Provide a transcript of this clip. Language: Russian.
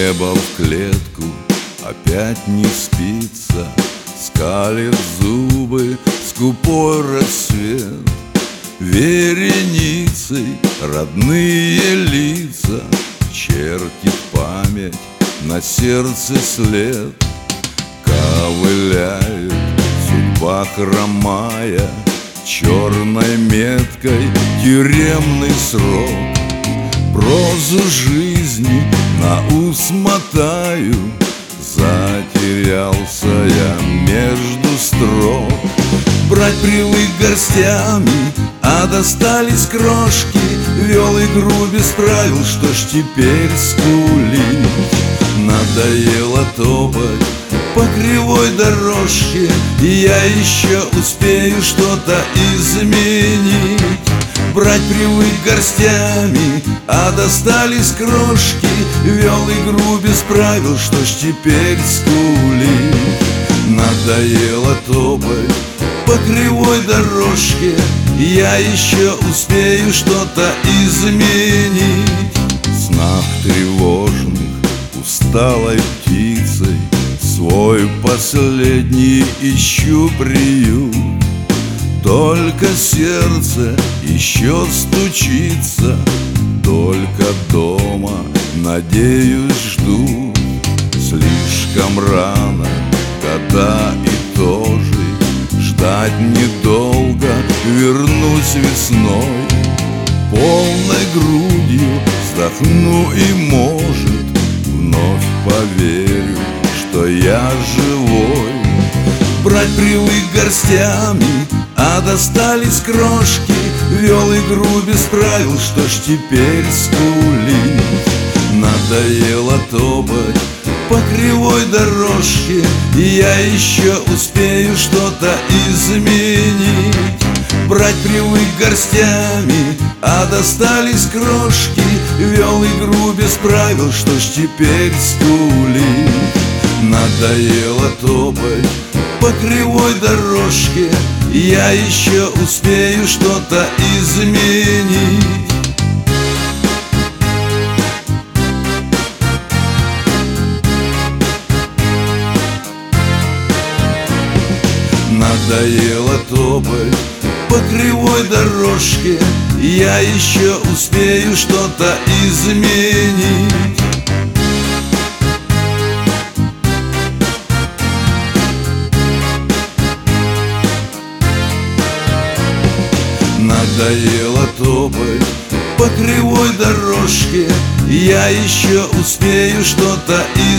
Небо в клетку, опять не спится, скалит зубы скупой рассвет. Вереницей родные лица чертит память на сердце след. Ковыляет судьба хромая, черной меткой тюремный срок. Прозу жизни на ус мотаю, затерялся я между строк. Брать привык горстями, а достались крошки. Вел игру без правил, что ж теперь скулить? Надоело топать по кривой дорожке, и я еще успею что-то изменить. Брать привык горстями, а достались крошки. Вел игру без правил, что ж теперь скулить? Надоело топать по кривой дорожке, я еще успею что-то изменить. В снах тревожных усталой птицей свой последний ищу приют. Только сердце еще стучится, только дома, надеюсь, жду. Слишком рано, года и тоже ждать недолго, вернусь весной. Полной грудью вздохну и, может, вновь поверю, что я живой. Брать привык горстями, а достались крошки. Вел игру без правил, что ж теперь скулить? Надоело топать по кривой дорожке, и я еще успею что-то изменить. Брать привык горстями, а достались крошки. Вел игру без правил, что ж теперь скулить? Надоело топать по кривой дорожке, я еще успею что-то изменить. Надоело топать по кривой дорожке, я еще успею что-то изменить. Надоело топать по кривой дорожке, я еще успею что-то изменить.